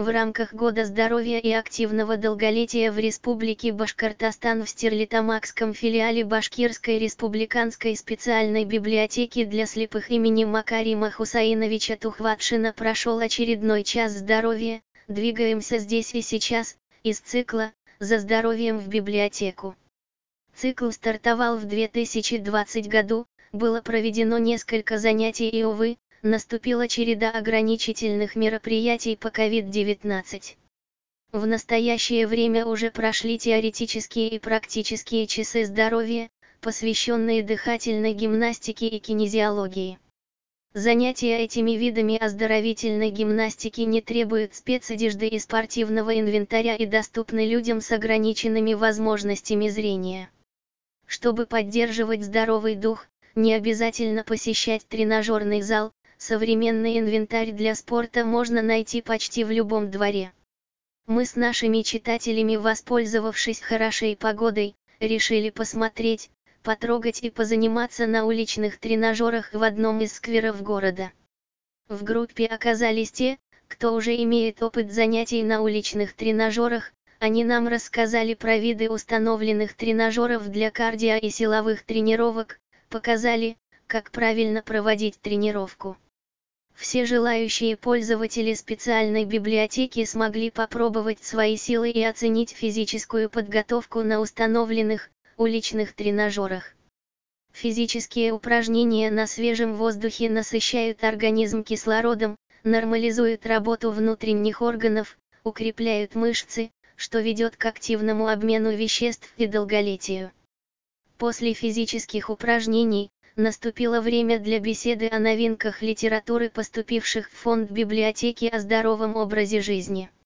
в рамках Года здоровья и активного долголетия в Республике Башкортостан в Стерлитамакском филиале Башкирской республиканской специальной библиотеки для слепых имени Макарима Хусаиновича Тухватшина прошел очередной час здоровья «Двигаемся здесь и сейчас» из цикла «За здоровьем в библиотеку». Цикл стартовал в 2020 году, было проведено несколько занятий и, увы, наступила череда ограничительных мероприятий по COVID-19. В настоящее время уже прошли теоретические и практические часы здоровья, посвященные дыхательной гимнастике и кинезиологии. Занятия этими видами оздоровительной гимнастики не требуют спецодежды и спортивного инвентаря и доступны людям с ограниченными возможностями зрения. Чтобы поддерживать здоровый дух, не обязательно посещать тренажерный зал, современный инвентарь для спорта можно найти почти в любом дворе. Мы с нашими читателями, воспользовавшись хорошей погодой, решили посмотреть, потрогать и позаниматься на уличных тренажерах в одном из скверов города. В группе оказались те, кто уже имеет опыт занятий на уличных тренажерах. Они нам рассказали про виды установленных тренажеров для кардио и силовых тренировок, показали, как правильно проводить тренировку. Все желающие пользователи специальной библиотеки смогли попробовать свои силы и оценить физическую подготовку на установленных, уличных тренажерах. Физические упражнения на свежем воздухе насыщают организм кислородом, нормализуют работу внутренних органов, укрепляют мышцы, что ведет к активному обмену веществ и долголетию. После физических упражнений, наступило время для беседы о новинках литературы, поступивших в фонд библиотеки о здоровом образе жизни.